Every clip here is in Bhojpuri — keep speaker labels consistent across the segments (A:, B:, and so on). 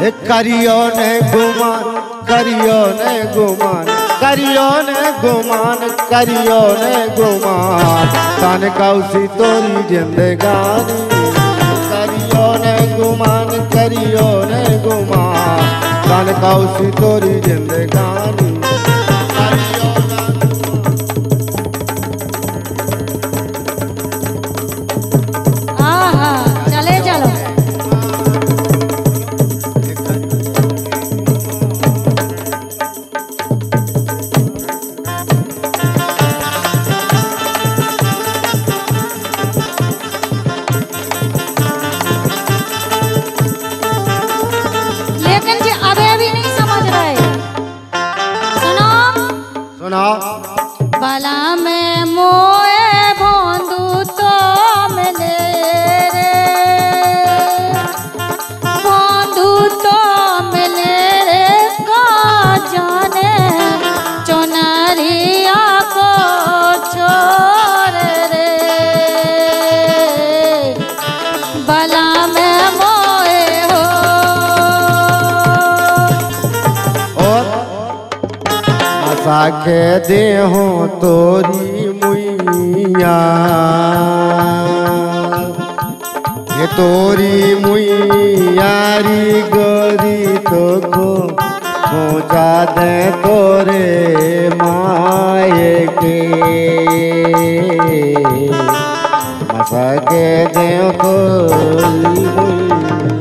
A: करियो ने गुमान करियो ने गुमान करियो ने गुमान करियो ने गुमान तन कौसी तोरी जिंदगानी करियो ने गुमान तन कौसी तोरी जिंदगानी
B: चले चलो लेकिन जी अबे भी नहीं समझ रहे। सुनो
A: सुना
B: बाला में मोए बोंदू तो मिले रे बोंदू तो मिले रे का जाने चुनरिया को छोड़ रे बाला में मोए हो
A: आशा के देहो तोरी मुइया ये तोरी मुइयारी गोरी तो को पहुँचा दे तोरे माए के आशा के देहो तोरी मुइया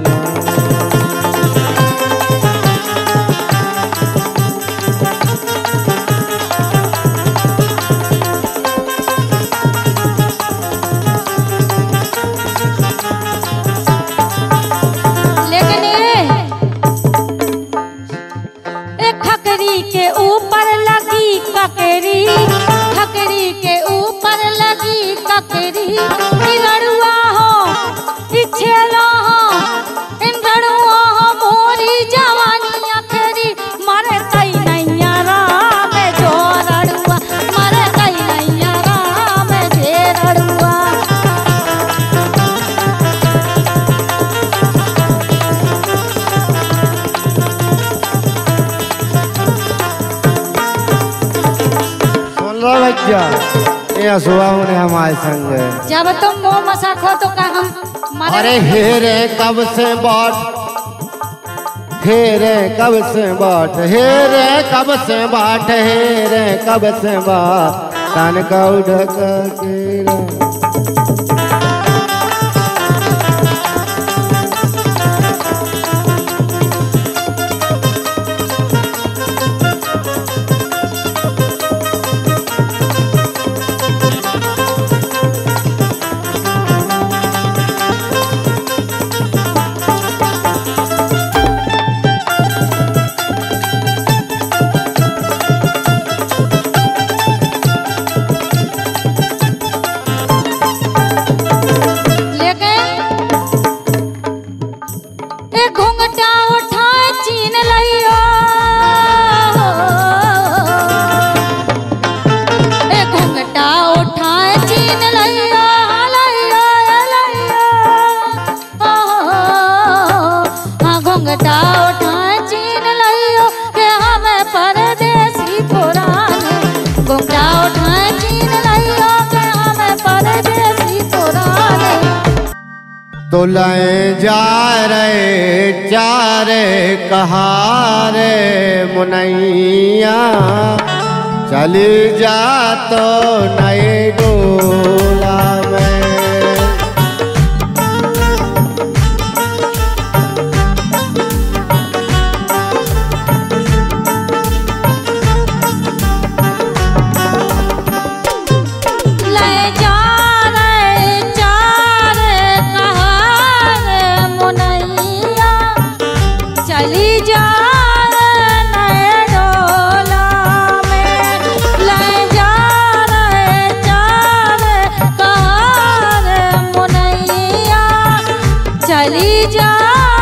B: ठकरी के ऊपर लगी ककरी ठकरी के ऊपर लगी ककरी गड़ुआ हो छेलो हो इन गड़ुआ हो मोरी जवानी अखरी मरे कई नैया राम जो रड़ुआ मरे कई नैया राम जे रड़ुआ
A: बच्चा ये सुबह ने हमारे संग
B: जब तुम मुँह मसाखो तो का हम
A: अरे हेरे कब से बाट हेरे कब से बाट हेरे कब से बाट हेरे कब से बाट कान का उड़क के
B: घूंघटा उठा चीन लियो घूंघटा उठा चीन लियो हाँ घूंघटा उठा चीन लियो के हमें परदेसी पुराने घूंघटा उठा चीन लियो के हमें परदेसी पुराने
A: तो लए जा रे चारे कहारे मुनैया चली जा तो नए डोला में
B: चली जा नए डोला में ले जा रे चार कहार मुनैया चली जा